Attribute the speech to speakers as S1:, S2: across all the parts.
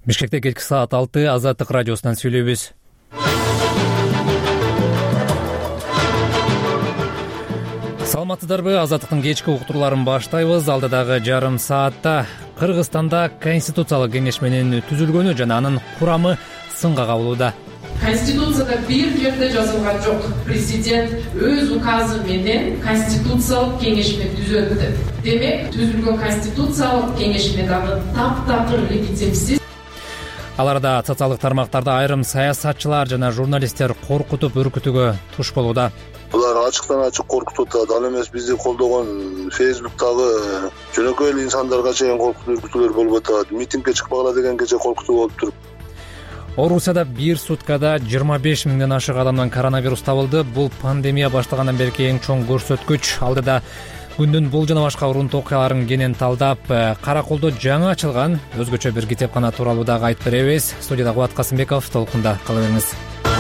S1: Бишкекте кечки саат 6 Азаттык радиосунан сүйлөйбүз. Саламатсыздарбы? Азаттыктын кечки уктурларын баштайбыз. Алдыдагы жарым саатта Кыргызстанда Конституциялык кеңеш менен түзүлгөнү жана анын курамы сынга кабылууда.
S2: Конституцияда бир жерде жазылган жок. Президент өз указы менен Конституциялык кеңешме түзөт деп. Демек, түзүлгөн Конституциялык кеңешме дагы таптакыр легитимсиз.
S1: Аларда социалдык тармактарда айрым саясатчылар жана журналисттер коркутуп үркүтүүгө туш болууда.
S3: Булар ачыктан ачык коркутуп атат. Ал эмес бизди колдогон Facebook'тагы жөнөкөй эле инсандарга чейин коркутуу үркүтүүлөр болуп атат. Митингге чыкпагыла дегенге коркутуу болуп туруп.
S1: Орусияда бир суткада 25 миңден ашык адамдан коронавирус табылды. Бул пандемия башталгандан берки эң чоң көрсөткүч. Алдыда күндүн бул жана башка урунтуу окуяларын кенен талдап, Караколдо жаңы ачылган өзгөчө бир китепкана тууралуу дагы айтып беребиз. Студияда Кубат Касымбеков, толкунда кала бериңиз.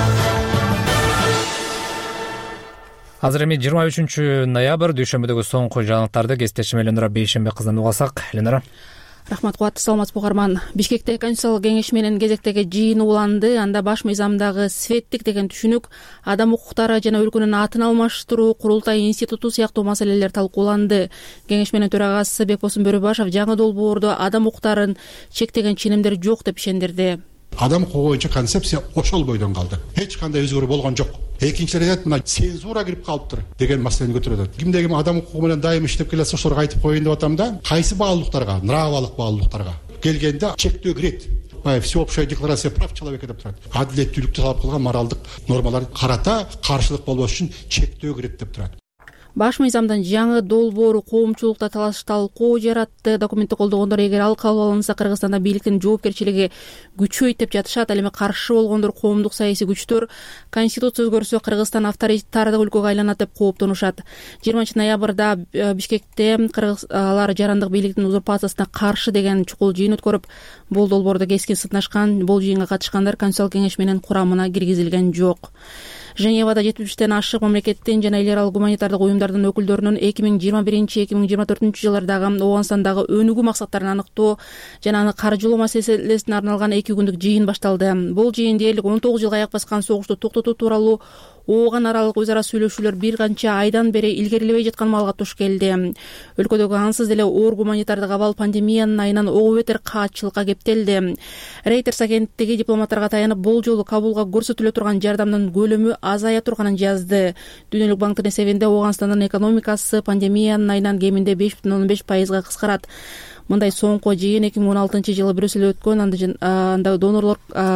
S1: Азыр эми 23 ноябрь дүйшөмбүдөгү соңку жаңылыктарды кесиптешим Ленара Бейшембек кызынан угасак. Ленара.
S4: Рахмат, Кубат. Саламатсызбы угарман. Бишкекте Конституциялык кеңеш менен кезектеги жыйын уланды. Анда баш мыйзамдагы светтик деген түшүнүк, адам укуктары жана өлкөнүн атын алмаштыруу, курултай институту сыяктуу маселелер талкууланды. Кеңеш менен төрагасы Бекбосун Бөрөбашев жаңы долбоордо адам укуктарын чектеген ченемдер жок деп ишендирди.
S5: Адам укугу боюнча концепция ошол бойдон калды. Эч кандай өзгөрүү болгон жок. Экинчи рет мына цензура кирип калыптыр деген маселени көтөрөт. Кимде ким адам укугу менен дайым иштеп келсе ошолорго айтып коеюн деп атам да. Кайсы баалуулуктарга, нравалык баалуулуктарга келгенде чектөө кирет. Всеобщая декларация прав человека деп турат. Адилеттүүлүктү талап кылган моралдык нормалар карата каршылык болбош үчүн чектөө кирет деп турат.
S4: Баш мыйзамдын жаңы долбоору коомчулукта талкуу жаратты. Документти колдогондор эгер ал кабыл алынса Кыргызстанда бийликтин жоопкерчилиги күчөйт деп жатышат. Ал эми каршы болгондор коомдук саясий күчтөр Конституция өзгөрсө Кыргызстан авторитардык өлкөгө айланат деп кооптонушат. 20 ноябрда Бишкекте алар жарандык бийликтин узурпациясына каршы деген чукул жыйын өткөрүп, бул долбоордо кескин сынашкан. Бул жыйынга катышкандар Конституциялык кеңеш менен курамына киргизилген жок. Женевада 70тен ашык мамлекеттин жана эл аралык гуманитардык уюмдардын өкүлдөрүнүн 2021-2024 жылдардагы Ооганстандагы өнүгүү максаттарын аныктоо жана аны каржылоо маселесине арналган 2 күндүк жыйын башталды. Бул жыйын дээрлик 19 жылга аяк баскан согушту токтотуу тууралуу Ооган аралык өз ара сүйлөшүүлөр бир канча айдан бери илгерилебей жаткан маалга туш келди. Өлкөдөгү ансыз деле оор гуманитардык абал пандемиянын айынан ого бетер каатчылыкка кептелди. Reuters агенттиги дипломаттарга таянып, бул жолу Кабулга көрсөтүлө турган жардамдын көлөмү азая турганын жазды. Дүйнөлүк банктын эсебинде Ооганстандын экономикасы пандемиянын айынан кеминде 5,15% кыскарат. Мындай соңку жыйын 2016 жылы Брюсселде өткөн. Анда донорлор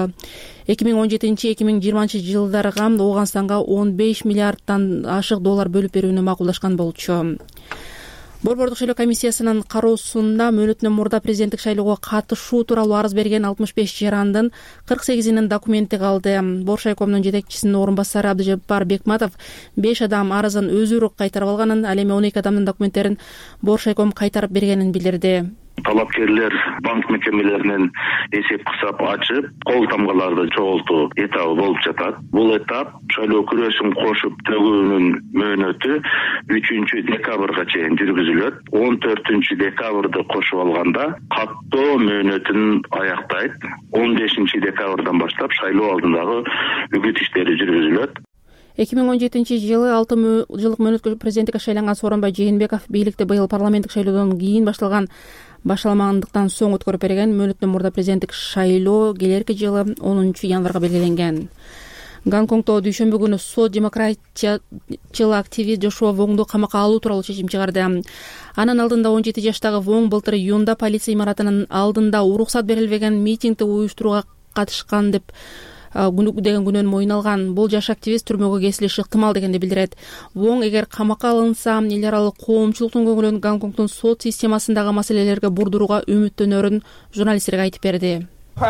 S4: 2017-2020 жылдарга Ооганстанга 15 миллиардтан ашык доллар бөлүп берүүнү макулдашкан болчу. Борбордук шайлоо комиссиясынын кароосунда мөөнөтүнөн мурда президенттик шайлоого катышуу тууралуу арыз берген 65 жарандын 48-нин документи калды. Боршайкомдун жетекчисинин орун басары Абдыжаппар Бекматов 5 адам арызын өзүрө кайтарып алганын, ал эми 12 адамдын документтерин Боршайком кайтарып бергенин билдирди.
S6: Талапкерлер банк мекемелеринен эсеп кысап ачып, кол тамгаларды чогултуу этабы болуп жатат. Бул этап шайлоо күрөшүн кошуп төгүүнүн мөөнөтү 3 декабрга чейин жүргүзүлөт. 14 декабрды кошуп алганда каттоо мөөнөтүн аяктайт. 15 декабрдан баштап шайлоо алдындагы үгүт иштери жүргүзүлөт.
S4: 2017 жылы 6 жылдык мөөнөткө президенттикке шайланган Сооронбай Жээнбеков бийликти быйыл парламенттик шайлоодон кийин башталмагандыктан соң өткөрүп берген. Мөөнөтүнөн мурда президенттик шайлоо келерки жылы 10 январга белгиленген. Гонконгдо дүйшөмбү күнү сот демократчыл активист Жошуа Воңду камакка алуу тууралуу чечим чыгарды. Анын алдында 17 жаштагы Воң былтыр июнда полиция имаратынын алдында уруксат берилбеген митингди уюштурууга катышкан деп деген күнөөнү мойнуна алган. Бул жаш активист түрмөгө кесилиши ыктымал дегенди билдирет. Воң эгер камакка алынса, эл аралык коомчулуктун көңүлүн Гонконгдун сот системасындагы маселелерге бурдурууга үмүттөнөрүн журналисттерге айтып берди.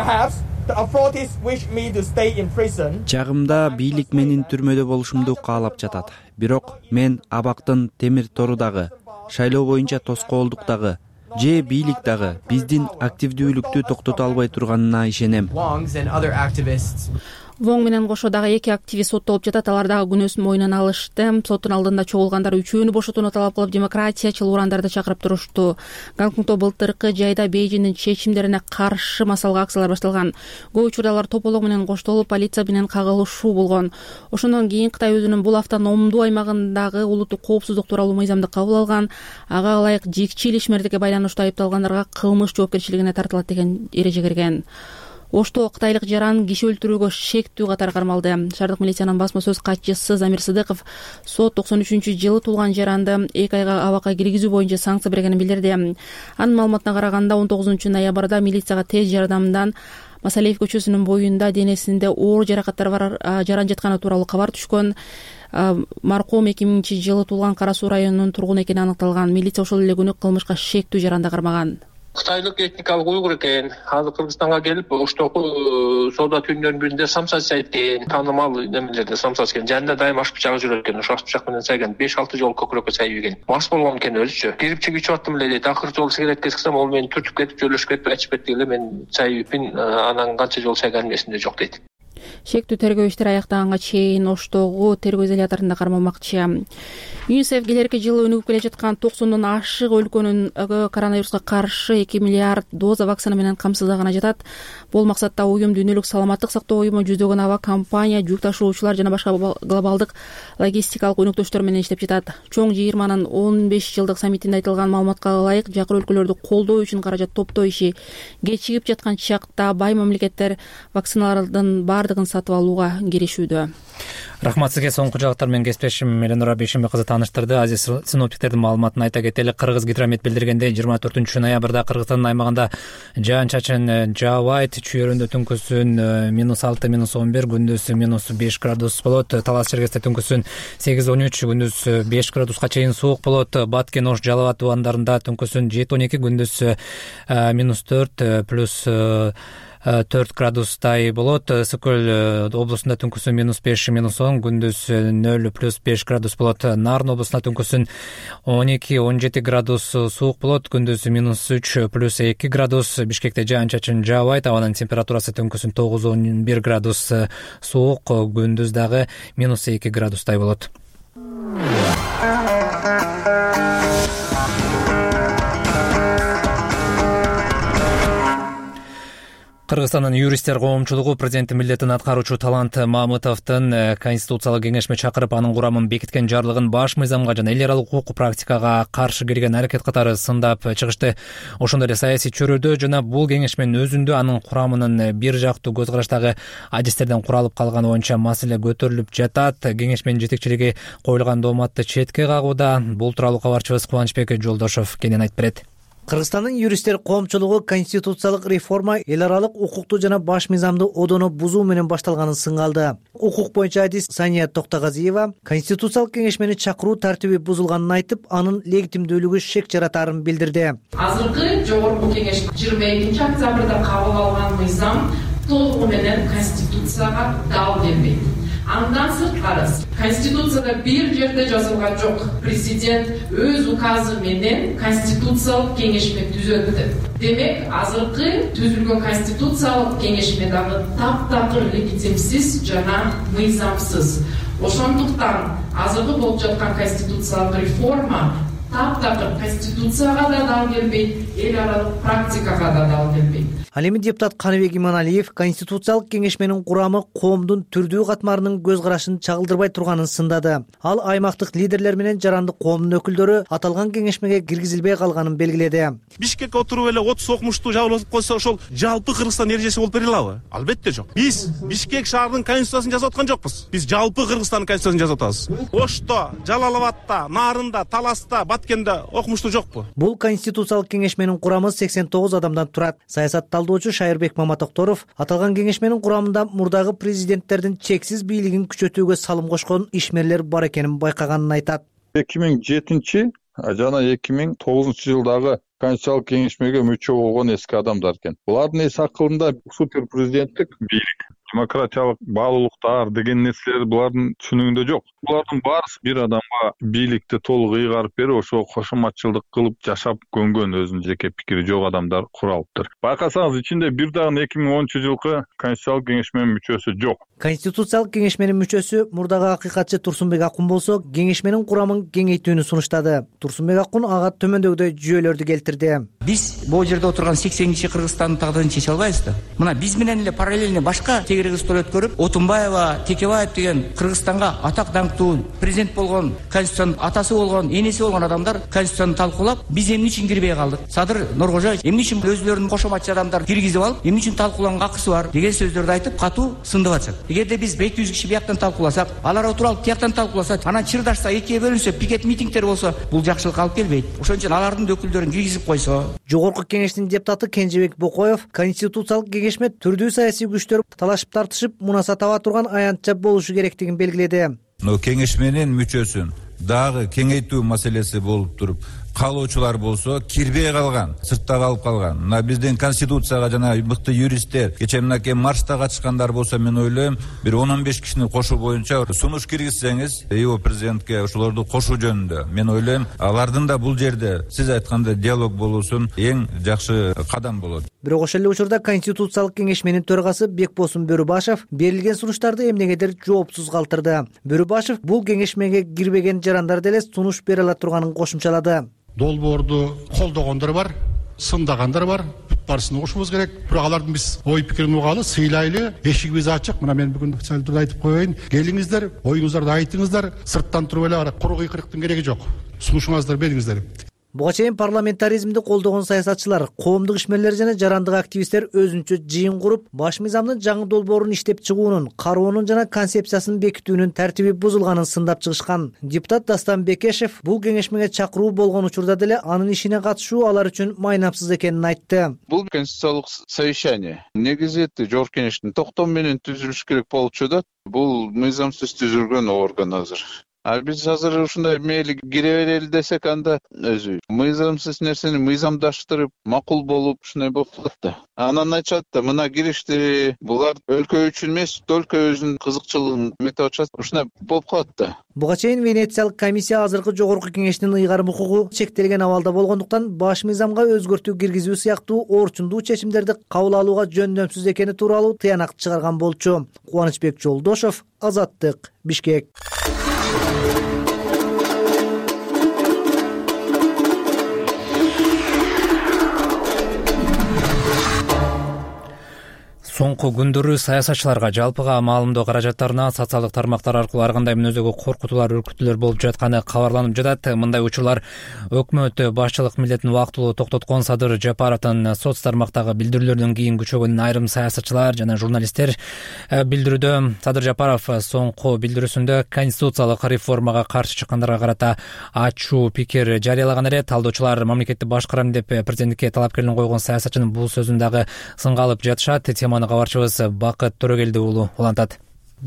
S7: Чагымда бийлик менин түрмөдө болушумду каалап жатат. Бирок мен абактын темир торудагы, шайлоо боюнча тоскоолдуктагы же бийлик дагы биздин активдүүлүктү токтото албай турганына ишенем.
S4: Воң менен кошо дагы 2 активист соттолуп жатат. Алар дагы күнөөсүн мойнуна алышты. Соттун алдында чогулгандар үчөөнү бошотууну талап кылып, демократиячыл урандарды чакырып турушту. Гонконгдо былтыркы жайда Бейжиңдин чечимдерине каршы массалык акциялар башталган. Көп учурда алар тополок менен коштолуп, полиция менен кагылышуу болгон. Ошондон кийин Кытай өзүнүн бул автономдуу аймагындагы улуттук коопсуздук тууралуу мыйзамды кабыл алган. Ага ылайык жикчил ишмердикке байланыштуу айыпталгандарга кылмыш жоопкерчилигине тартылат деген эреже кирген. Ошто кытайлык жаран киши өлтүрүүгө шектүү катары кармалды. Шаардык милициянын басма сөз катчысы Замир Сыдыков сот 93-жылы туулган жаранды 2 айга абакка киргизүү боюнча санкция бергенин билдирди. Анын маалыматына караганда 19-ноябрда милицияга тез жардамдан Масалиев көчөсүнүн боюнда денесинде оор жаракаттар бар жаран жатканы тууралуу кабар түшкөн. Маркум 2000-жылы туулган Кара Суу районунун тургуну экени аныкталган. Милиция ошол эле күнү кылмышка шектүү жаранда кармаган.
S8: Кытайлык этникалык уйгур экен. Азыр Кыргызстанга келип, оштогу соода түйүндөрүнүн биринде самса сайттен таанымал немелерде самса экен. Жанында дайым аш бычагы жүрөт экен. Ошо аш бычак менен сайган 5-6 жолу көкүрөккө сайып экен. Мас болгон экен өзүчө. Кирип чыгып аттым эле дейт. Акыркы жолу сигарет кескисем, ол мени түртүп кетип, жөлөшүп кетип, ачып кетти эле. Мен сайыппин, анан канча жолу сайганым эсимде жок дейт.
S4: Шектүү тергөө иштери аяктаганга чейин Оштогу тергөө изоляторунда кармалмакчы. ЮНИСЕФ келерки жылы өнүгүп келе жаткан 90дон ашык өлкөнүн коронавируска каршы 2 миллиард доза вакцина менен камсыздаганы жатат. Бул максатта уюм Дүйнөлүк саламаттык сактоо уюму, жүздөгөн аба компания, жүк ташуучулар жана башка глобалдык логистикалык өнөктөштөр менен иштеп жатат. Чоң жыйырманын 15 жылдык саммитинде айтылган маалыматка ылайык, жакыр өлкөлөрдү колдоо үчүн каражат топтоо иши кечигип жаткан чакта бай мамлекеттер вакциналардын бардыгын сатып алууга киришүүдө.
S1: Рахмат сизге. Соңку жагаттар менен кесиптешим Эленора Бейшенбек кызы тааныштырды. Азиз синоптиктердин маалыматын айта кетели. Кыргыз гидромет билдиргендей 24-ноябрда Кыргызстандын аймагында жаан чачын жаабайт. Чүйөрүндө түнкүсүн -6, -11, күндүз -5 градус болот. Талас Чергесте түнкүсүн 8-13, күндүз 5 градуска чейин суук болот. Баткен, Ош, Жалал абад тубандарында түнкүсүн 7-12, күндүз -4 плюс 4 градустай болот. Ысык көл облусунда түнкүсүн -5, -10, күндүз 0 плюс 5 градус болот. Нарын облусунда түнкүсүн 12-17 градус суук болот. Күндүз -3 плюс 2 градус. Бишкекте жаан чачын жаабайт. Абанын температурасы түнкүсүн 9-11 градус суук, күндүз дагы -2 градустай болот. Кыргызстандын юристтер коомчулугу президенттин милдетин аткаруучу Талант Мамытовдун Конституциялык кеңешме чакырып, анын курамын бекиткен жарлыгын баш мыйзамга жана эл аралык укук практикага каршы келген аракет катары сындап чыгышты. Ошондой эле саясий чөйрөдө жана бул кеңешменин өзүндө анын курамынын бир жактуу көз караштагы адистерден куралып калганы боюнча маселе көтөрүлүп жатат. Кеңешменин жетекчилиги коюлган дооматты четке кагууда. Бул тууралуу кабарчыбыз Кубанычбек Жолдошов кенен айтып берет.
S9: Кыргызстандын юристтер коомчулугу конституциялык реформа эл аралык укукту жана баш мыйзамды одоно бузуу менен башталганын сыңалды. Укук боюнча адис Сания Токтогазиева конституциялык кеңешмени чакыруу тартиби бузулганын айтып, анын легитимдүүлүгү шек жаратарын билдирди.
S2: Азыркы жогорку кеңеш 22 октябрда кабыл алган мыйзам толугу менен конституцияга дал келбейт. Андан сырткары Конституцияда бир жерде жазылган жок. Президент өз указы менен конституциялык кеңешме түзөттү. Демек, азыркы түзүлгөн конституциялык кеңешме дагы таптакыр легитимсиз жана мыйзамсыз. Ошондуктан азыркы болуп жаткан конституциялык реформа таптакыр конституцияга да дал келбейт, эл аралык практикага да дал келбейт.
S9: Ал эми депутат Каныбек Иманалиев конституциялык кеңешменин курамы коомдун түрдүү катмарынын көз карашын чагылдырбай турганын сындады. Ал аймактык лидерлер менен жарандык коомдун өкүлдөрү аталган кеңешмеге киргизилбей калганын белгиледи.
S10: Бишкекке отуруп эле 30 окумуштуу жабылып койсо, ошол жалпы Кыргызстан эрежеси болуп бере алабы? Албетте жок. Биз Бишкек шаарынын конституциясын жазып аткан жокпуз. Биз жалпы Кыргызстандын конституциясын жазып атабыз. Ошто, Жалал абадта, Нарында, Таласта, Баткенде окумуштуу жокпу?
S9: Бул конституциялык кеңешменин курамы 89 адамдан турат. Саясатталдоочу Шайырбек Маматокторов аталган кеңешменин курамында мурдагы президенттердин чексиз бийлигин күчөтүүгө салым кошкон ишмерлер бар экенин байкаганын айтат.
S11: 2007 жана 2009 жылдагы конституциялык кеңешмеге мүчө болгон эски адамдар экен. Булардын эс акылында супер президенттик бийлик демократиялык баалуулуктар деген нерселер булардын түшүнүгүндө жок. Булардын баарысы бир адамга бийликти толук ыйгарып берип, ошо кошоматчылдык кылып жашап көнгөн, өзүнүн жеке пикири жок адамдар куралыптыр. Байкасаңыз, ичинде бир дагы 2010 жылкы Конституциялык кеңешменин мүчөсү жок.
S9: Конституциялык кеңешменин мүчөсү мурдагы акыйкатчы Турсунбек Акун болсо, кеңешменин курамын кеңейтүүнү сунуштады. Турсунбек Акун ага төмөндөгүдөй жүйөлөрдү келтирди.
S12: Биз бул жерде отурган 80-чи Кыргызстандын тагдырын чече албайбыз да. Мына биз менен эле параллельно башка тегерегиздер өткөрүп, Отунбаева, Текебаев деген Кыргызстанга атак даңктуу президент болгон, Конституциянын атасы болгон, энеси болгон адамдар Конституцияны талкуулап, биз эмне үчүн кирбей калдык? Садыр Нуркожоевич эмне үчүн өзүлөрүнүн кошоматчы адамдар киргизип алып, эмне үчүн талкуулаганга акысы бар деген сөздөрдү айтып, катуу сындып атышат. Эгерде биз 200 киши бияктан талкууласак, алар отуруп тияктан талкууласа, анан чырдашса, экиге бөлүнсө, пикет митингдер болсо, бул жакшылыкка алып келбейт. Ошон үчүн алардын өкүлдөрүн киргизип койсо.
S9: Жогорку кеңештин депутаты Кенжебек Бокоев Конституциялык кеңешме түрдүү саясий күчтөр талашып тартышып, мунаса таба турган аянтча болушу керектигин белгиледи.
S13: Кеңешменин мүчөсүн дагы кеңейтүү маселеси болуп туруп, калуучулар болсо кирбей калган, сыртта калып калган. Мына биздин конституцияга жана мыкты юристтер, кечээ мынакей маршта катышкандар болсо, мен ойлойм, бир 10-15 кишини кошуу боюнча сунуш киргизсеңиз, ИО президентке ошолорду кошуу жөнүндө, мен ойлойм, алардын да бул жерде сиз айткандай диалог болуусун эң жакшы кадам болот.
S9: Бирок ошол эле учурда Конституциялык кеңешменин төрагасы Бекбосун Бөрүбашев берилген сунуштарды эмнегедир жоопсуз калтырды. Бөрүбашев бул кеңешмеге кирбеген жарандар деле сунуш бере ала турганын кошумчалады.
S5: Долбоорду колдогондор бар, сындагандар бар. Бүт барысын угушубуз керек. Бирок алардын биз ой пикирин угалы, сыйлайлы, эшигибиз ачык. Мына мен бүгүн салдырды айтып коеюн. Келиңиздер, оюңуздарды айтыңыздар. Сырттан туруп эле куру кыйкырыктын кереги жок. Сунушуңузду бериңиздер.
S9: Буга чейин парламентаризмди колдогон саясатчылар, коомдук ишмерлер жана жарандык активисттер өзүнчө жыйын куруп, баш мыйзамдын жаңы долбоорун иштеп чыгуунун, кароонун жана концепциясын бекитүүнүн тартиби бузулганын сындап чыгышкан. Депутат Дастан Бекешев бул кеңешмеге чакыруу болгон учурда деле анын ишине катышуу алар үчүн майнапсыз экенин айтты.
S14: Бул конституциялык совещание негизи жогорку кеңештин токтому менен түзүлүш керек болуп чыгат. Бул мыйзамсыз түзүлгөн орган азыр. Биз азыр ушундай мейли кире берели десек, анда өзү мыйзамсыз нерсени мыйзамдаштырып, макул болуп, ушундай болуп калат да. Анан айтышат да, мына киришти, булар өлкө үчүн эмес, өлкө өзүнүн кызыкчылыгын метип атышат, ушундай болуп калат да.
S9: Буга чейин Венециялык комиссия азыркы жогорку кеңештин ыйгарым укугу чектелген абалда болгондуктан баш мыйзамга өзгөртүү киргизүү сыяктуу орчундуу чечимдерди кабыл алууга жөндөмсүз экени тууралуу тыянак чыгарган болчу. Кубанычбек Жолдошов, Азаттык, Бишкек.
S1: Соңку күндөрү саясатчыларга жалпыга маалымдоо каражаттарына социалдык тармактар аркылуу ар кандай мүнөздөгү коркутуулар, үркүтүүлөр болуп жатканы кабарланып жатат. Мындай учурлар өкмөт башчылык милдетин убактылуу токтоткон Садыр Жапаровдун соц тармактагы билдирүүлөрүнөн кийин күчөгөнүн айрым саясатчылар жана журналисттер билдирүүдө. Садыр Жапаров соңку билдирүүсүндө конституциялык реформага каршы чыккандарга карата ачуу пикир жарыялаган эле. Талдоочулар мамлекетти башкарам деп президенттикке талапкерлигин койгон саясатчынын бул сөзүн дагы сынга алып жатышат. Теманы кабарчыбыз Бакыт Төрөгелди уулу улантат.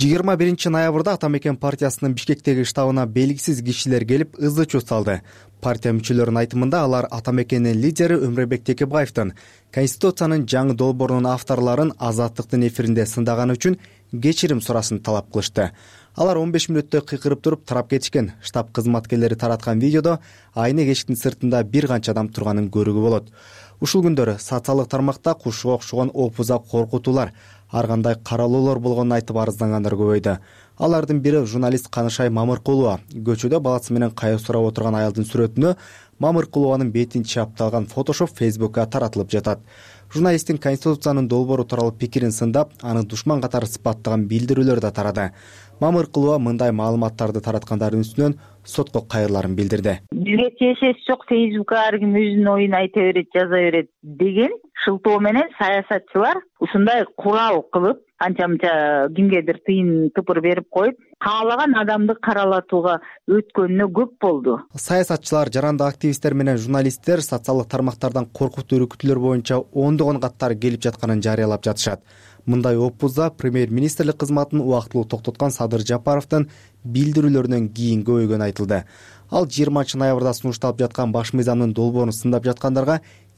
S15: 21 ноябрда Атамекен партиясынын Бишкектеги штабына белгисиз кишилер келип ызы чуу салды. Партия мүчөлөрүнүн айтымында алар Атамекендин лидери Өмүрбек Текебаевдин Конституциянын жаңы долбоорунун авторлорун Азаттыктын эфиринде сындаганы үчүн кечирим сурасын талап кылышты. Алар 15 мүнөттөй кыйкырып туруп тарап кетишкен. Штаб кызматкерлери тараткан видеодо айнек эшиктин сыртында бир канча адам турганын көрүүгө болот. Ушул күндөрү социалдык тармакта кушуга окшогон опуза коркутуулар, ар кандай каралоолор болгонун айтып арыздангандар көбөйдү. Алардын бири журналист Канышай Мамыркулова. Көчөдө баласы менен кайы сурап отурган аялдын сүрөтүнө Мамыркулованын бетин чапталган фотошоп Фейсбукка таратылып жатат. Журналисттин Конституциянын долбоору тууралуу пикирин сындап, аны душман катары сыпаттаган билдирүүлөр да тарады. Мамыркулова мындай маалыматтарды тараткандардын үстүнөн сотко кайрыларын билдирди.
S16: Бизге тиешеси жок, Фейсбукка ар ким өзүнүн оюн айта берет, жаза берет деген шылтоо менен саясатчылар ушундай курал кылып, анча-мынча кимгедир тыйын тыпыр берип коюп, каалаган адамды каралатууга өткөнүнө көп болду.
S15: Саясатчылар, жарандык активисттер менен журналисттер социалдык тармактардан коркутуу үркүтүүлөр боюнча ондогон каттар келип жатканын жарыялап жатышат. Мындай опузда премьер-министрлик кызматын убактылуу токтоткон Садыр Жапаровдун билдирүүлөрүнөн кийин көбөйгөнү айтылды. Ал 20 ноябрда сунушталып жаткан баш мыйзамдын долбоорун сындап жаткандарга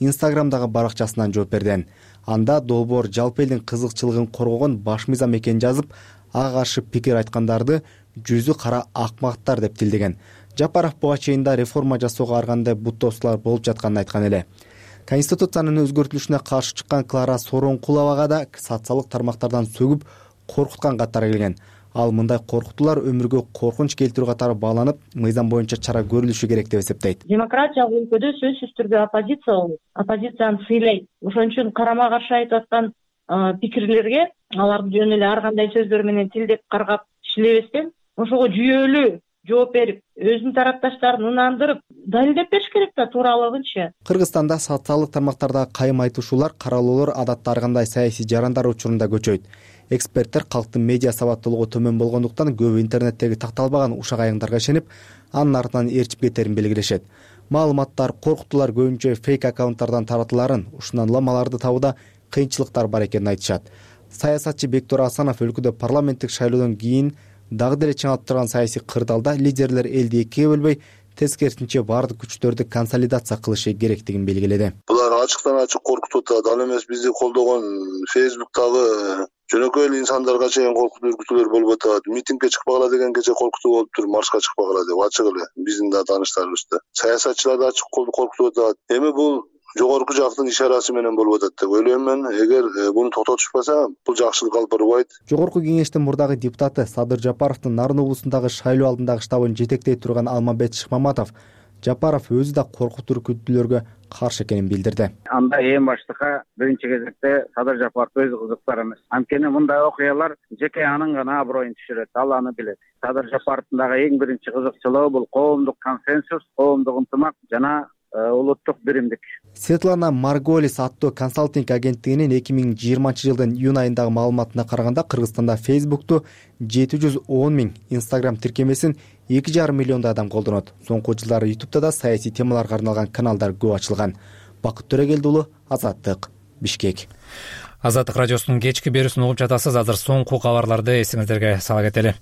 S15: Инстаграмдагы баракчасынан жооп берди. Анда долбоор жалпы элдин кызыкчылыгын коргогон баш мыйзам экенин жазып, ага каршы пикир айткандарды жүзү кара акмактар деп тилдеген. Жапаров буга чейин да реформа жасоого аргандай буттоосулар болуп жатканын айткан эле. Конституциянын өзгөртүлүшүнө каршы чыккан Клара Сооронкуловага да социалдык тармактардан сөгүп коркуткан каттар келген. Ал мындай коркутуулар өмүргө коркунч келтирүү катары бааланып, мыйзам боюнча чара көрүлүшү керек деп эсептейт.
S17: Демократиялык өлкөдө сөзсүз түрдө оппозиция болот. Оппозицияны сыйлайт. Ошон үчүн карама каршы айтып аткан пикирлерге аларды жөн эле ар кандай сөздөр менен тилдеп каргап иштелебестен, ошого жүйөлүү жооп берип, өзүнүн тарапташтарын ынандырып, далилдеп бериш керек да тууралыгынчы.
S15: Кыргызстанда социалдык тармактардагы кайым айтышуулар, каралоолор адатта ар кандай саясий жарандар учурунда көчөйт. Эксперттер калктын медиа сабаттуулугу төмөн болгондуктан көбү интернеттеги такталбаган ушак аяндарга ишенип, анын артынан ээрчип кетерин белгилешет. Маалыматтар, коркутуулар көбүнчө фейк аккаунттардан таратыларын, ушундан ламаларды табууда кыйынчылыктар бар экенин айтышат. Саясатчы Бектур Асанов өлкөдө парламенттик шайлоодон кийин дагы деле чаңалып турган саясий кырдаалда лидерлер элди экиге бөлбөй, тескерисинче баардык күчтөрдү консолидация кылышы керектигин белгиледи.
S3: Булар ачыктан ачык коркутуп атат. Ал эмес бизди колдогон Facebook'тагы жөнөкөй эле инсандарга чейин коркутуу үркүтүүлөр болуп атат. Митингге чыкпагыла дегенге чейин коркутуу болуп тур, маршка чыкпагыла деп ачык эле биздин да тааныштарыбызда. Саясатчылар да ачык коркутуп атат. Эми бул жогорку жактын ишарасы менен болуп атат деп ойлойм мен. Эгер буну токтотушпаса, бул жакшылык алып барбайт.
S15: Жогорку кеңештин мурдагы депутаты Садыр Жапаровдун Нарын облусундагы шайлоо алдындагы штабын жетектей турган Алмамбет Шыкмаматов Жапаров өзү да коркутуу үркүтүүлөргө каршы экенин билдирди.
S18: Анда эң баштыкка биринчи кезекте Садыр Жапаров өзү кызыктар эмес. Анткени мындай окуялар жеке анын гана аброюн түшүрөт, ал аны билет. Садыр Жапаровдун дагы эң биринчи кызыкчылыгы бул коомдук консенсус, коомдук ынтымак жана улуттук биримдик.
S15: Светлана Марголис аттуу консалтинг агенттигинин 2020 жылдын июнь айындагы маалыматына караганда Кыргызстанда Facebook'ту 710 000, Instagram тиркемесин 2,5 миллиондой адам колдонот. Соңку жылдары YouTube'да да саясий темаларга арналган каналдар көп ачылган. Бакыт Төрөгелди уулу, Азаттык, Бишкек.
S1: Азаттык радиосунун кечки берүүсүн угуп жатасыз. Азыр соңку кабарларды эсиңиздерге сала кетели.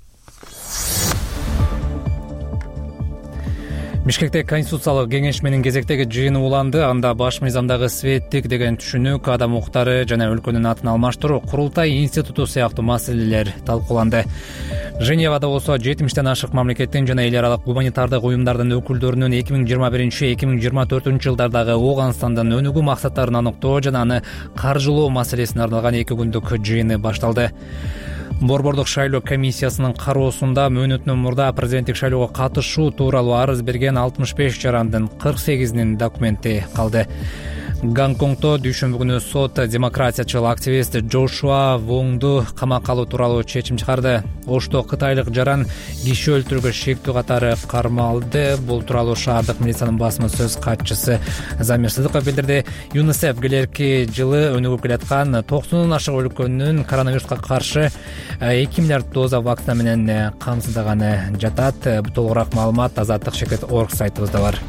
S1: Бишкекте Конституциялык кеңешменин кезектеги жыйыны уланды. Анда баш мыйзамдагы светтик деген түшүнүк, адам укуктары жана өлкөнүн атын алмаштыруу, курултай институту сыяктуу маселелер талкууланды. Женевада болсо 70тен ашык мамлекеттин жана эл аралык гуманитардык уюмдардын өкүлдөрүнүн 2021-2024 жылдардагы Ооганстандын өнүгүү максаттарын аныктоо жана аны каржылоо маселесине арналган 2 күндүк жыйыны башталды. Борбордук шайлоо комиссиясынын кароосунда мөөнөтүнөн мурда президенттик шайлоого катышуу тууралуу арыз берген 65 жарандын 48-нин документи калды. Гонконгдо дүйшөмбү күнү сот демократиячыл активист Джошуа Вонгду камакка алуу тууралуу чечим чыгарды. Ошто кытайлык жаран киши өлтүрүүгө шектүү катары кармалды. Бул тууралуу шаардык милициянын басма сөз катчысы Замир Сыдыков билдирди. ЮНИСЕФ келерки жылы өнүгүп келаткан 90 ашык өлкөнүн коронавируска каршы 2 миллиард доза вакцина менен камсыздаганы жатат. Толугураак маалымат Азаттык.org сайтыбызда бар.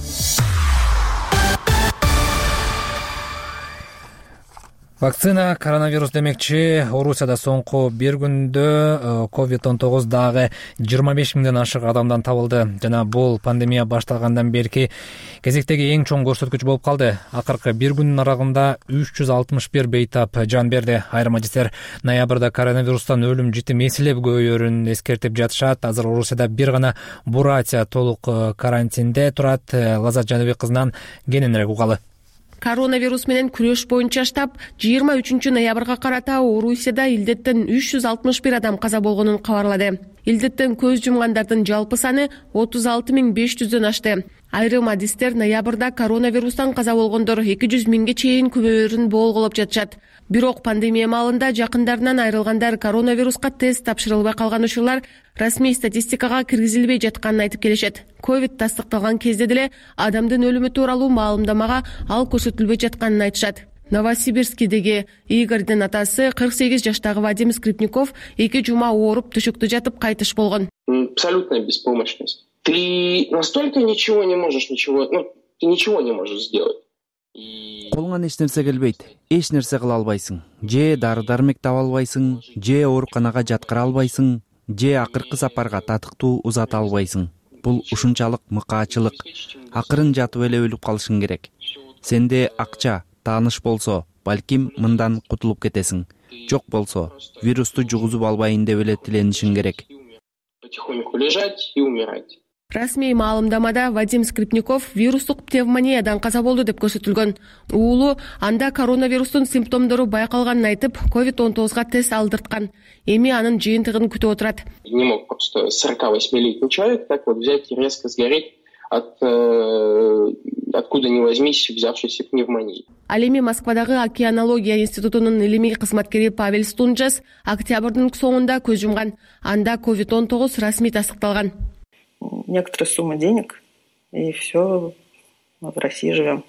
S1: Вакцина коронавирус демекчи. Орусияда соңку бир күндө COVID-19 дагы 25 миңден ашык адамдан табылды. Жана бул пандемия башталгандан берки кезектеги эң чоң көрсөткүч болуп калды. Акыркы бир күндүн аралыгында 361 бейтап жан берди. Айрым адистер ноябрда коронавирустан өлүм житим эселеп көбөйөрүн эскертип жатышат. Азыр Орусияда бир гана Буратия толук карантинде турат. Лазат Жаныбек кызынан кененирээк угалы.
S19: Коронавирус менен күрөш боюнча штаб 23 ноябрга карата Орусияда илдеттен 361 адам каза болгонун кабарлады. Илдеттен көз жумгандардын жалпы саны 36 500дөн ашты. Айрым адистер ноябрда коронавирустан каза болгондор 200 миңге чейин көбөйөрүн болголоп жатышат. Бирок пандемия маалында жакындарынан айрылгандар коронавируска тест тапшырылбай калган учурлар расмий статистикага киргизилбей жатканын айтып келишет. Ковид тастыкталган кезде деле адамдын өлүмү тууралуу маалымдамага ал көрсөтүлбөй жатканын айтышат. Новосибирскидеги Игорьдин атасы 48 жаштагы Вадим Скрипников 2 жума ооруп төшөктө жатып кайтыш болгон.
S20: Абсолютная беспомощность. Ты настолько ничего не можешь сделать.
S7: Колуңан эч нерсе келбейт, эч нерсе кыла албайсың. Же дары-дармек таба албайсың, же ооруканага жаткыра албайсың, же акыркы сапарга татыктуу узата албайсың. Бул ушунчалык мыкаачылык. Акырын жатып эле өлүп калышың керек. Сенде акча, тааныш болсо, балким мындан кутулуп кетесиң. Жок болсо, вирусту жугузуп албайын деп эле тиленишиң керек.
S20: Потихоньку лежать и умирать.
S19: Расмий маалымдамада Вадим Скрипников вирустук пневмониядан каза болду деп көрсөтүлгөн. Уулу анда коронавирустун симптомдору байкалганын айтып, COVID-19 тест алдырткан. Эми анын жыйынтыгын күтүп отурат.
S20: Не мог просто 48-летний человек так вот взять и резко сгореть от откуда ни возьмись взявшейся пневмонии.
S19: Ал эми Москвадагы океанология институтунун илимий кызматкери Павел Стунжас октябрдын соңунда көз жумган. Анда COVID-19 расмий тастыкталган.
S21: Некоторая сумма денег, и все, в России живем.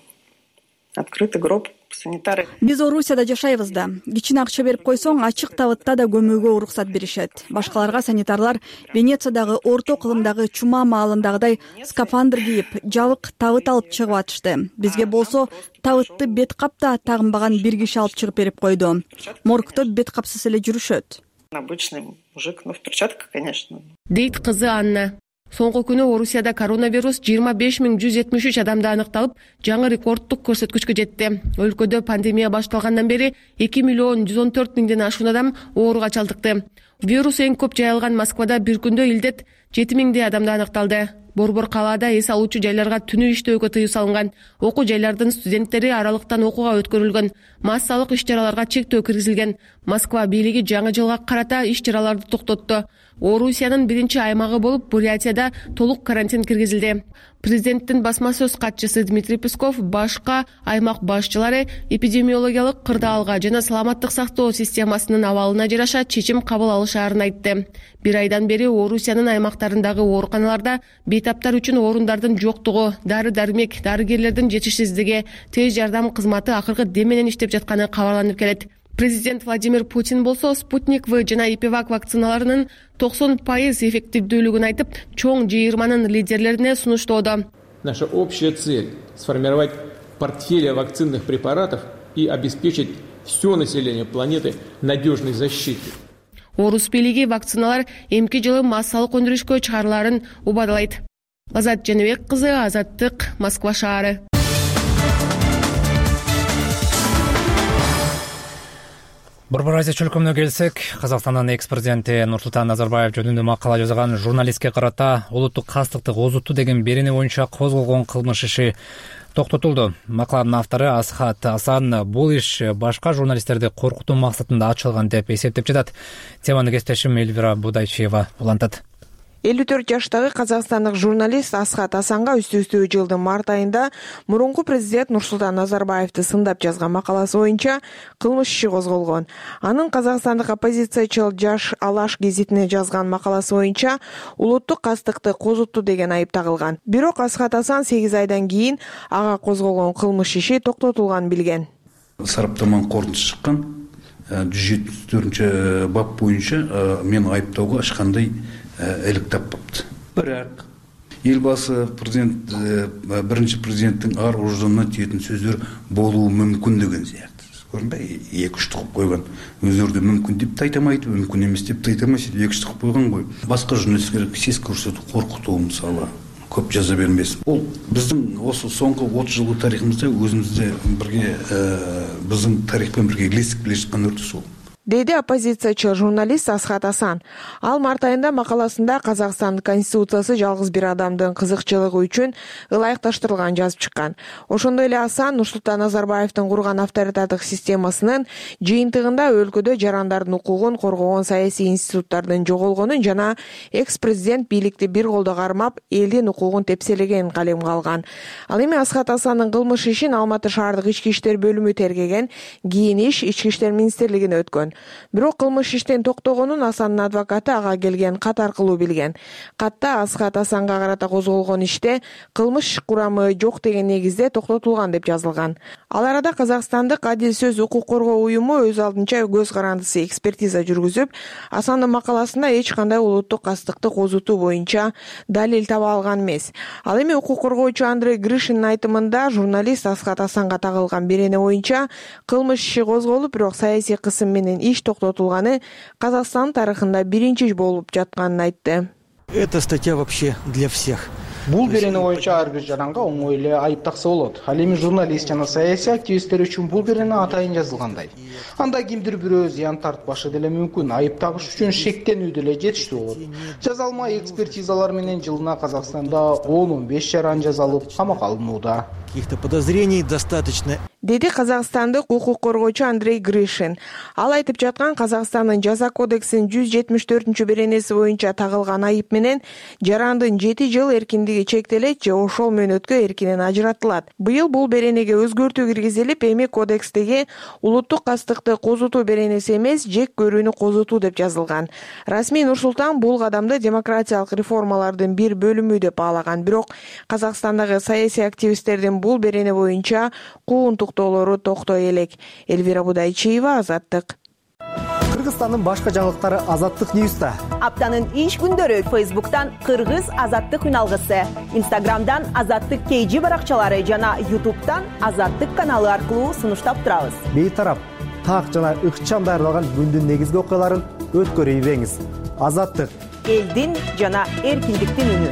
S21: Открытый гроб, санитары.
S22: Биз Орусияда жашайбыз да. Кичине акча берип койсоң, ачык табытта да көмүүгө уруксат беришет. Башкаларга санитарлар Венециядагы орто кылымдагы чума маалындагыдай скафандр кийип, жабык табыт алып чыгып атышты. Бизге болсо табытты бет капта тагынбаган бир киши алып чыгып берип койду. Моргто бет капсыз эле жүрүшөт.
S21: Обычный мужик, в перчатках, конечно.
S19: Дейт кызы Анна. Соңку күнү Орусияда коронавирус 25.173 адамда аныкталып, жаңы рекордтук көрсөткүчкө жетти. Өлкөдө пандемия башталгандан бери 2.114.000ден ашуун адам ооруга чалдыкты. Вирус эң көп жайылган Москвада бир күндө илдет 7.000 адамда аныкталды. Борбор калаада эс алуучу жайларга түнү иштөөгө тыюу салынган. Окуу жайлардын студенттери аралыктан окууга өткөрүлгөн. Массалык иш-чараларга чектөө киргизилген. Москва бийлиги жаңы жылга карата иш-чараларды токтотту. Орусиянын биринчи аймагы болуп Бурятияда толук карантин киргизилди. Президенттин басма сөз катчысы Дмитрий Песков башка аймак башчылары эпидемиологиялык кырдаалга жана саламаттык сактоо системасынын абалына жараша чечим кабыл алышаарын айтты. Бир айдан бери Орусиянын аймактарындагы ооруканаларда бейтаптар үчүн орундардын жоктугу, дары-дармек, дарыгерлердин жетишсиздиги, тез жардам кызматы акыркы дем менен иштеп жатканы кабарланып келет. Президент Владимир Путин болсо Спутник В жана Ипивак вакциналарынын 90% эффективдүүлүгүн айтып, чоң жыйырманын лидерлерине сунуштоодо.
S23: Наша общая цель – сформировать портфель вакцинных препаратов и обеспечить все население планеты надежной защитой.
S19: Орус бийлиги вакциналар эмки жылы массалык өндүрүшкө чыгарыларын убадалайт. Азат Женебек кызы, Азаттык, Москва шаары.
S1: Борбор Азия чөлкөмүнө келсек, Казакстандын экс-президенти Нурсултан Назарбаев жөнүндө макала жазган журналистке карата улуттук кастыкты козутту деген берени боюнча козголгон кылмыш иши токтотулду. Макаланын автору Асхат Асан бул иш башка журналисттерди коркутуу максатында ачылган деп эсептеп жатат. Теманы кесиптешим Эльвира Будайчиева улантат.
S24: 54 жаштагы казакстандык журналист Асхат Асанга үстү-үстү жылдын март айында мурунку президент Нурсултан Назарбаевди сындап жазган макаласы боюнча кылмыш иши козголгон. Анын казакстандык оппозициячыл Жаш Алаш гезитине жазган макаласы боюнча улуттук кастыкты козутту деген айып тагылган. Бирок Асхат Асан 8 айдан кийин ага козголгон кылмыш иши токтотулганын билген.
S25: Сараптаманын корутуусу чыккан 174 бап боюнча мен айыптоого эч кандай элек таппапты. Бирок элбасы президент биринчи президенттин ар ождонуна тиетін сөздөр болуу мүмкүн деген сыяктуу. Көрүнбөй, 2-3 кылып койгон. Өздөрү мүмкүн деп айтамайт, мүмкүн эмес деп айтамайт, 2-3 кылып койгон го. Башка журналисттер сес көрсөтүп коркутуу мисалы көп жаза бермесин. Бул биздин осы соңку 30 жылдык тарыхыбызда өзүбүздө бирге биздин тарих менен бирге илесип келе жаткан үрдүс бул.
S24: Дейди оппозициячыл журналист Асхат Асан. Ал март айында макаласында Казакстан конституциясы жалгыз бир адамдын кызыкчылыгы үчүн ылайыкташтырылганын жазып чыккан. Ошондой эле Асан Нурсултан Назарбаевдин курган авторитардык системасынын жыйынтыгында өлкөдө жарандардын укугун коргогон саясий институттардын жоголгонун жана экс-президент бийликти бир колдо кармап, элдин укугун тепселегенин калемге алган. Ал эми Асхат Асандын кылмыш ишин Алматы шаардык ички иштер бөлүмү тергеген, кийин иш ички иштер министрлигине өткөн. Бирок кылмыш иштен токтогонун Асандын адвокаты ага келген кат аркылуу билген. Катта Асхат Асанга карата козголгон иште кылмыш курамы жок деген негизде токтотулган деп жазылган. Ал арада Казакстандык Адил сөз укук коргоо уюму өз алдынча көз карандысы экспертиза жүргүзүп, Асандын макаласында эч кандай улуттук кастыкты козутуу боюнча далил таба алган эмес. Ал эми укук коргоочу Андрей Гришиндин айтымында журналист Асхат Асанга тагылган берени боюнча кылмыш иши козголуп, бирок саясий кысым менен иш токтотулганы Казакстан тарыхында биринчи болуп жатканын айтты.
S26: Эта статья вообще для всех.
S2: Бул берене боюнча ар бир жаранга оңой эле айып такса болот. Ал эми журналист жана саясий активисттер үчүн бул берене атайын жазылгандай. Анда кимдир бирөө зыян тартпашы деле мүмкүн. Айып тагыш үчүн шектенүү деле жетиштүү болот. Жазалма экспертизалар менен жылына Казакстанда 10-15 жаран жазалып камакка алынууда.
S4: Каких-то подозрений достаточно.
S24: Деди казакстандык укук коргоочу Андрей Гришин. Ал айтып жаткан Казакстандын жаза кодексинин 174 беренеси боюнча тагылган айып менен жарандын 7 жыл эркиндиги чектелет же ошол мөөнөткө эркинен ажыратылат. Быйыл бул беренеге өзгөртүү киргизилип, эми кодекстеги улуттук кастыкты козутуу беренеси эмес, жек көрүүнү козутуу деп жазылган. Расмий Нур-Султан бул кадамды демократиялык реформалардын бир бөлүмү деп баалаган. Бирок Казакстандагы саясий активисттердин бул берене боюнча кууntуктоолору токтой элек. Элвира Будайчиева, Азаттык.
S6: Кыргызстандын башка жаңылыктары Азаттык Ньюста.
S8: Аптанын иш күндөрү Facebook'tan Кыргыз Азаттык үналгысы, Instagram'dan Азаттык KG баракчалары жана YouTube'дан Азаттык каналы аркылуу сунуштап турабыз.
S6: Бейтарап, так жана ыкчам даярдалган күндүн негизги окуяларын өткөрүп ийбеңиз. Азаттык
S8: элдин жана эркиндиктин үнү.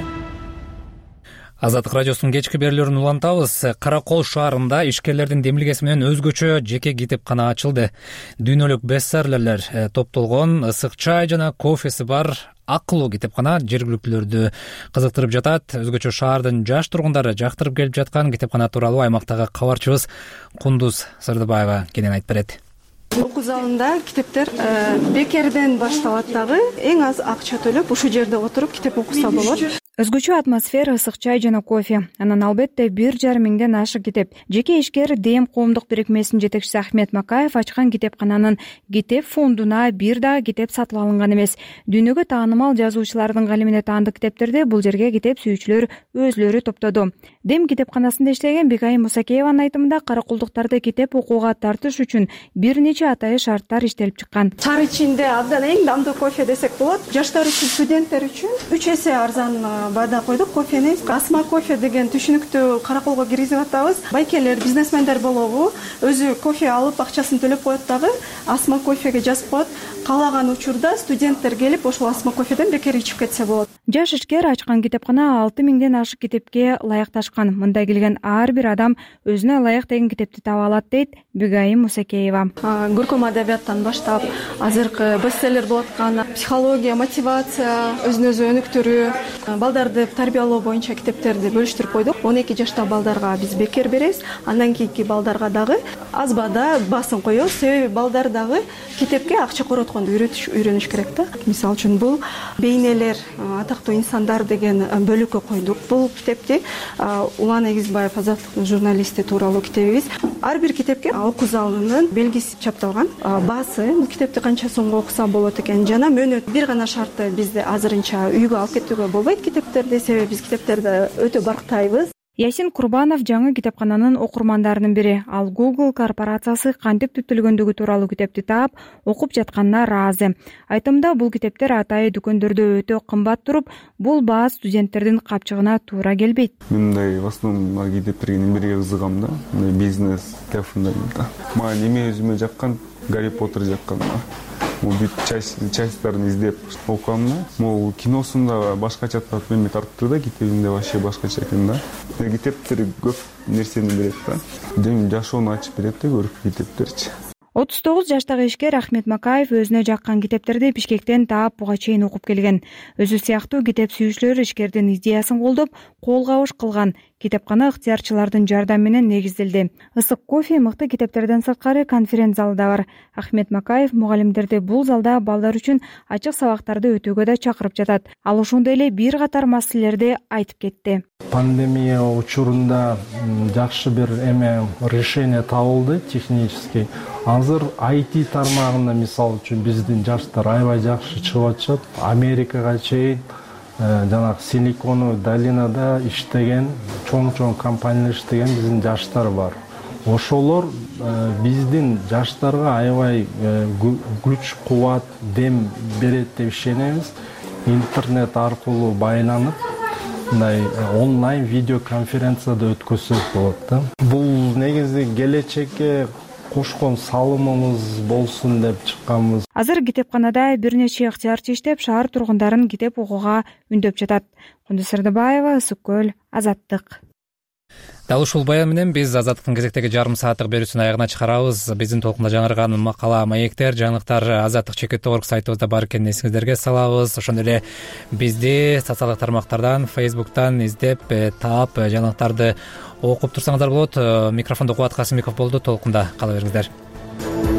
S1: Азаттык радиосунун кечки берүүлөрүн улантабыз. Каракол шаарында ишкерлердин демилгеси менен өзгөчө жеке китепкана ачылды. Дүйнөлүк бестселлерлер топтолгон ысык чай жана кофеси бар акылуу китепкана жергиликтүүлөрдү кызыктырып жатат. Өзгөчө шаардын жаш тургундары жактырып келип жаткан китепкана тууралуу аймактагы кабарчыбыз Кундуз Сырдыбаева кенен айтып берет.
S10: Окуу залында китептер бекерден башталат дагы. Эң аз акча төлөп ушул жерде отуруп китеп окуса болот.
S26: Өзгөчө атмосфера, ысык чай жана кофе. Анан албетте 1,5 миңден ашык китеп. Жеке ишкер ДЭМ коомдук бирикмесинин жетекчиси Ахмет Макаев ачкан китепкананын китеп фондуна бир дагы китеп сатып алынган эмес. Дүйнөгө таанымал жазуучулардын калемине таандык китептерди бул жерге китеп сүйүүчүлөр өзлөрү топтоду. ДЭМ китепканасында иштеген Бигайым Мусакееванын айтымында каракулдуктарды китеп окууга тартыш үчүн бир нече атайы шарттар иштелип чыккан.
S10: Чар ичинде абдан эң дамдуу кофе десек болот. Жаштар үчүн, студенттер үчүн 3 эсе арзан баада койдук кофени. Асма кофе деген түшүнүктүү караколго киргизип атабыз. Байкелер, бизнесмендер болобу, өзү кофе алып акчасын төлөп коет дагы асма кофеге жазып коет. Каалаган учурда студенттер келип ошол асма кофеден бекер ичип кетсе болот.
S26: Жаш ишкер ачкан китепкана 6 миңден ашык китепке ылайыкташкан. Мында келген ар бир адам өзүнө ылайык деген китепти таба алат дейт Бигайым Мусакеева.
S10: Көркөм адабияттан баштап азыркы бестселлер болуп аткан психология, мотивация, өзүн өзү өнүктүрүү, балдарды тарбиялоо боюнча китептерди бөлүштүрүп койдук. 12 жаштагы балдарга биз бекер беребиз. Андан кийинки балдарга дагы аз баада басын коебуз. Себеби балдар дагы китепке акча коротконду үйрөнүш керек да. Мисалы үчүн бул бейнелер, атактуу инсандар деген бөлүккө койдук. Бул китепти Улан Эгизбаев, Азаттыктын журналисти тууралуу китебибиз. Ар бир китепке окуу залынын белгиси чапталган. Баасы, бул китепти канча сомго окуса болот экен жана мөөнөт. Бир гана шарты бизде азырынча үйгө алып кетүүгө болбойт китептерди, себеби биз китептерди өтө барктайбыз.
S26: Ясин Курбанов жаңы китепкананын окурмандарынын бири. Ал Google корпорациясы кантип түптөлгөндүгү тууралуу китепти таап, окуп жатканына ыраазы. Айтымда бул китептер атайы дүкөндөрдө өтө кымбат туруп, бул баа студенттердин капчыгына туура келбейт.
S27: Мындай в основном китептерге эмнеге кызыгам да, бизнес телефонда. Мага эме өзүмө жаккан, Гарри Поттер жаккан. Бүт частьтарын издеп окугам да. Могу киносунда башкача эме тартып да, китебинде вообще башкача экен да. Китептер көп нерсени берет да. Дем жашоону ачып берет да көрүп китептерчи.
S26: 39 жаштагы ишкер Ахмет Макаев өзүнө жаккан китептерди Бишкектен таап буга чейин окуп келген. Өзү сыяктуу китеп сүйүүчүлөр ишкердин идеясын колдоп, кол кабыш кылган. Китепкана ыктыярчылардын жардамы менен негизделди. Ысык кофе мыкты китептерден сырткары конференц залы да бар. Ахмет Макаев мугалимдерди бул залда балдар үчүн ачык сабактарды өтүүгө да чакырып жатат. Ал ошондой эле бир катар маселелерди айтып кетти.
S28: Пандемия учурунда жакшы бир решение табылды технически. Азыр IT тармагында мисалы үчүн биздин жаштар аябай жакшы чыгып атышат. Америкага чейин жанагы Силиконовый долинада иштеген, чоң компаниялар иштеген биздин жаштар бар. Ошолор биздин жаштарга аябай күч, кубат, дем берет деп ишенебиз. Интернет аркылуу байланып, мындай онлайн видеоконференцияда өткөзсөк болот да. Бул негизи келечекке кошкон салымыбыз болсун деп чыкканбыз.
S26: Азыр китепканада бир нече ыктыярчы иштеп, шаар тургундарын китеп окууга үндөп жатат. Кундуз Сырдыбаева, Ысык көл, Азаттык.
S1: Дал ушул баян менен биз Азаттыктын кезектеги жарым сааттык берүүсүн аягына чыгарабыз. Биздин толкунда жаңырган макала, маектер, жаңылыктар Азаттык.org сайтыбызда бар экенин эсиңиздерге салабыз. Ошондой эле бизди социалдык тармактардан, Facebook'тан издеп, таап, жаңылыктарды окуп турсаңыздар болот. Микрофондо Кубат Касымбеков болду. Толкунда кала бериңиздер.